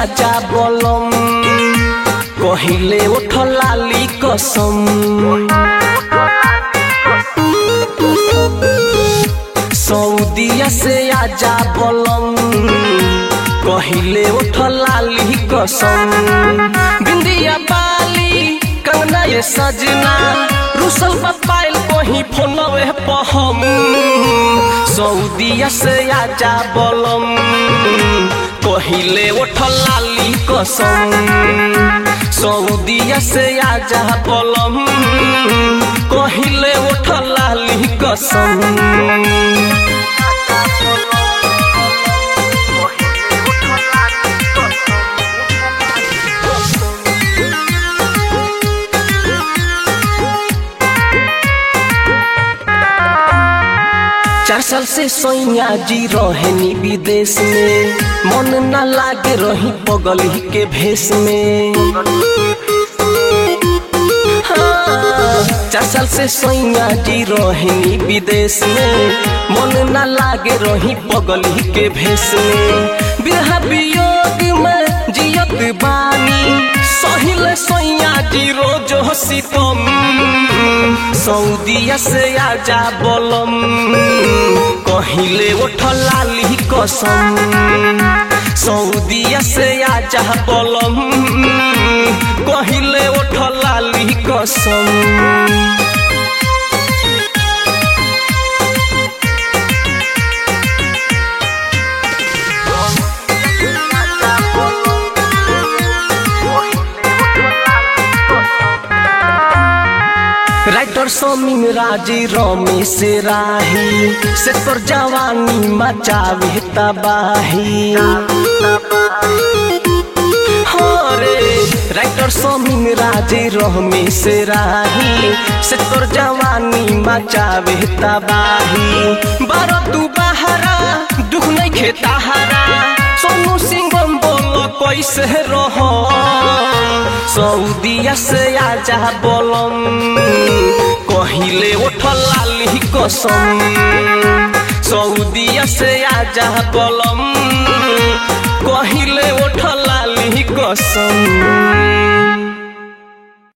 आजा बोलम कहिले उठ लाली कसम सऊदिया से आजा बोलम कहिले उठ लाली कसम बिंदिया बाली कंगना ये सजना रुसल पायल कहीं फोनवे पहम सऊदिया से आजा बोलम कहिले उठ लाली कसम सऊदिया से आजा बोलम कहिले उठ लाली कसम चार साल से सैया जी रहेनी विदेश में मन न लागे रही पगली के भेष में हाँ, 4 साल से सैया जी रहेनी विदेश में मन न लागे रही पगली के भेष में बिरहा वियोग में जियत बानी सहिल सैया जी रोज सितम सऊदिया से आजा बोलम कहिले उठ लाली कसम सऊदिया से आजा बोलम कहिले उठ लाली कसम राइटर समीम राजी रमेश राही से तोर जवानी मचावे तबाही रे राइटर समीम राजी रमेश राही से तोर जवानी मचावे तबाही बारो तू बहरा दुख नहीं खेता हरा सोनू सिंह बोल कैसे रह सऊदिया से आजा बोलम कहिले उठ लाली कसम सऊदिया से आजा बोलम कहिले उठ लाली कसम।